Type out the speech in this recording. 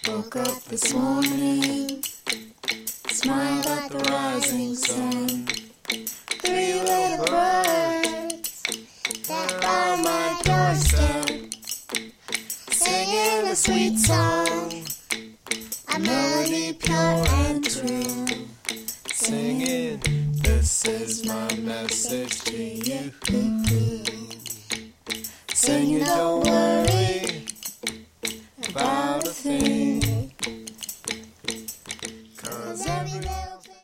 Woke up this morning, smiled at the rising sun. 3 little birds that on my doorstep, singing a sweet song, a melody pure and true. Singing, this is my message to you. Singing, don't worry about a thing.